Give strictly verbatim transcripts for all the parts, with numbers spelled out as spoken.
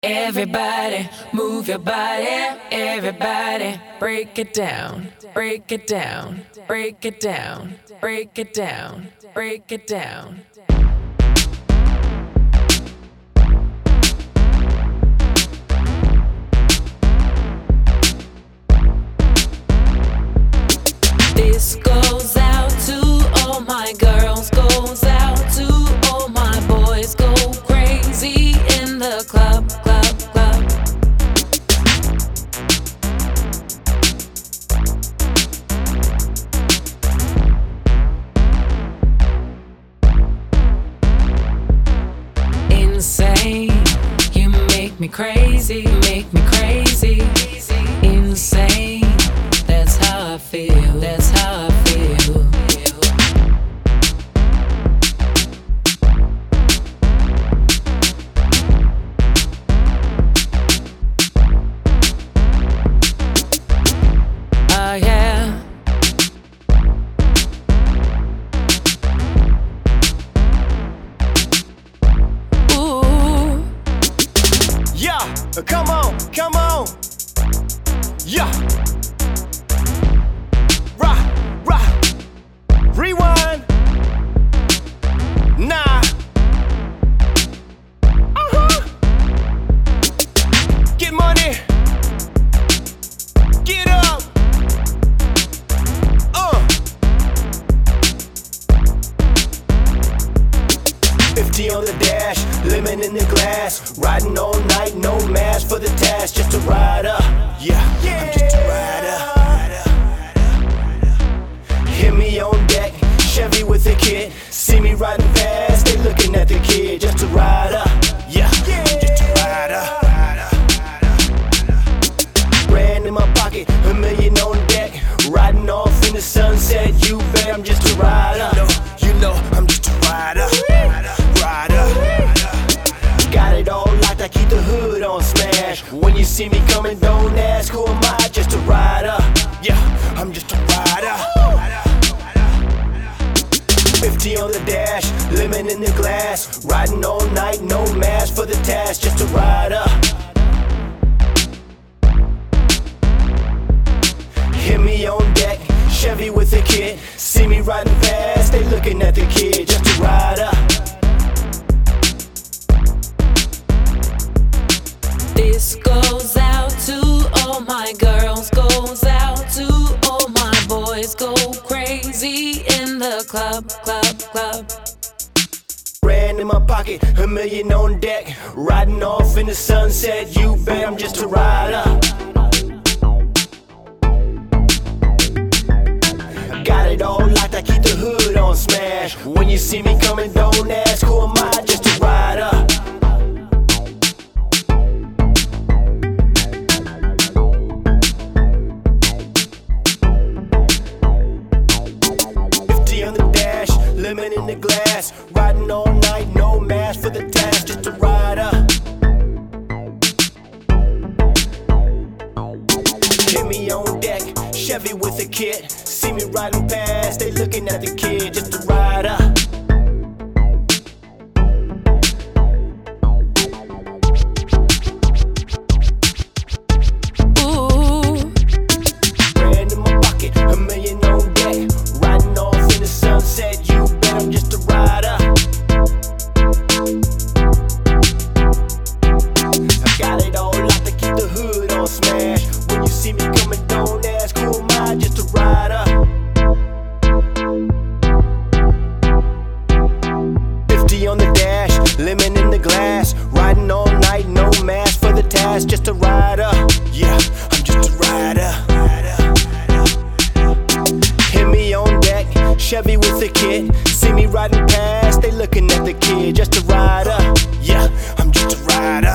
Everybody, move your body. Everybody, break it down. Break it down. Break it down. Break it down. Break it down. This goes out to all my girls, goes out to all my boys. Go crazy in the club, club, club. Insane, you make me crazy, make me crazy. Insane, that's how I feel, that's how I feel. Oh yeah. Ooh. Yeah, come on, come on. Yeah. Rah, rah. Rewind. Nah. Uh-huh. Get money. Get up. Uh. fifty on the dash, lemon in the glass. Riding all night, no mask for the task. Just a rider. Yeah, yeah. I'm just a rider. Hit me on deck, Chevy with a kid. See me riding fast, they looking at the kid. Just a rider. Yeah, I'm just a rider. Brand in my pocket, a million on deck. Riding off in the sunset, you bet I'm just a rider. You know, you know I'm just a rider. Rider. Got it all locked, I keep the hood on smash. When you see me coming, don't ask who am I, just a rider. Yeah, I'm just a rider. fifty on the dash, lemon in the glass. Riding all night, no mask for the task, just a rider. Hit me on deck, Chevy with a kid. See me riding fast, they looking at the kid, just a rider. This goes out to all my girls, goes out to all my boys. Go crazy in the club, club, club. Brand in my pocket, a million on deck. Riding off in the sunset, you bet I'm just a rider. I got it all locked, I keep the hood on smash. When you see me coming, don't ask who am I, just a rider. Lemon in the glass, riding all night, no mask for the task, just a rider. Hit me on deck, Chevy with a kid. See me riding past, they looking at the kid, just a rider. Ooh. Brand in my pocket, a million on deck. Riding off in the sunset, you I'm just a rider. I got it all locked to keep the hood on smash. When you see me coming, don't ask who am I, just a rider. fifty on the dash, lemon in the glass. Riding all night, no mask for the task, just a rider. Yeah, I'm just a rider. Hit me on deck, Chevy with a kid. See me riding past, they looking at the kid, just a rider. Yeah, I'm just a rider.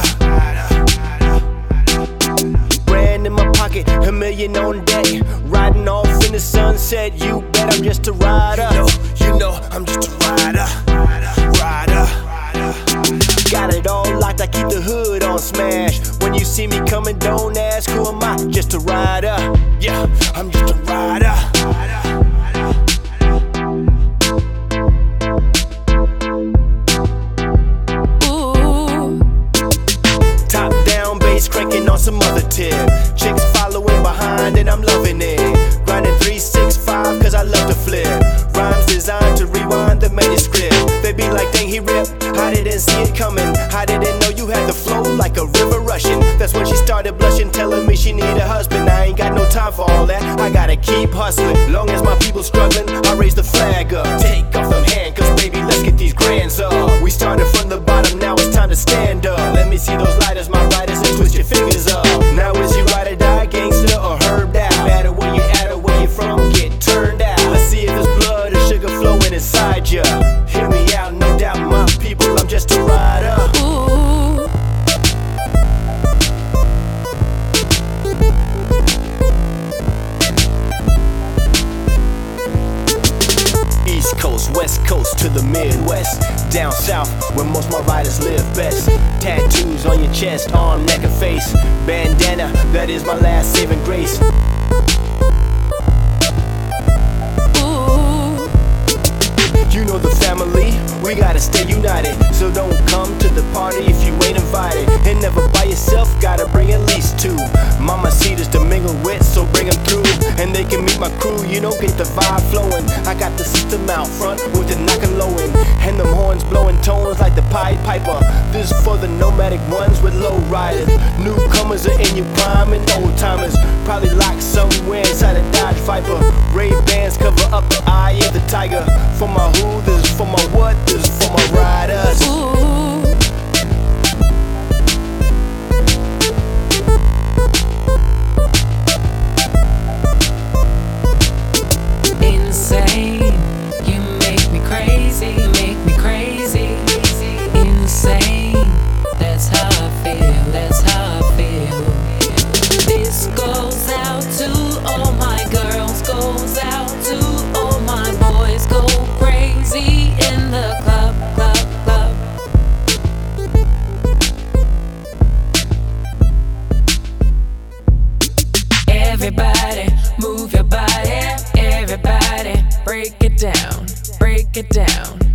Brand in my pocket, a million on deck. Riding off in the sunset, you bet I'm just a rider. You know, you know I'm just a rider. Rider. Got it all locked, I keep the hood on smash. When you see me coming, don't ask who am I, just a rider. Yeah, I'm just a rider. Top positive. Chicks following behind and I'm loving it. Grinding three six five cause I love to flip. Rhymes designed to rewind the manuscript. They be like, dang, he ripped. I didn't see it coming. I didn't know you had the flow like a river rushing. That's when she started blushing, telling me she need a husband. I ain't got no time for all that. I gotta keep hustling. Long as my people struggling, I raise the flag up. Take off them handcuffs, baby, let's get these grands up. We started from the bottom, now it's time to stand up. Let me see those lighters, my riders, and twist your fingers up. Now is you ride or die, gangster or herbed out? No matter where you at or where you from, get turned out. Let's see if there's blood or sugar flowing inside ya. Hear me out, no doubt, my people, I'm just a rider. Ooh. East Coast, West Coast to the Midwest. Down south, where most my riders live best. Tattoos on your chest, arm, neck, and face. Bandana, that is my last saving grace. Ooh. You know the family, we gotta stay united. So don't come to the party if you ain't invited. And never by yourself, gotta bring at least two. Mama Cedars to mingle with, so bring them through. And they can meet my crew, you know, get the vibe flowing. I got the system out front with the knockin' low in. And them horns blowing tones like the Pied Piper. This for the nomadic ones with low riders. Newcomers are in your prime and old timers. Probably locked somewhere inside a Dodge Viper. Ray-Bans cover up the eye of the tiger. For my who, this is for my what, this is for my riders. Ooh. Insane, you make me crazy, make me crazy. Insane, that's how I feel, that's how I feel. This goes out to all my girls, goes out to all my boys. Go crazy in the club, club, club. Everybody, move your body. Everybody, break it down, break it down.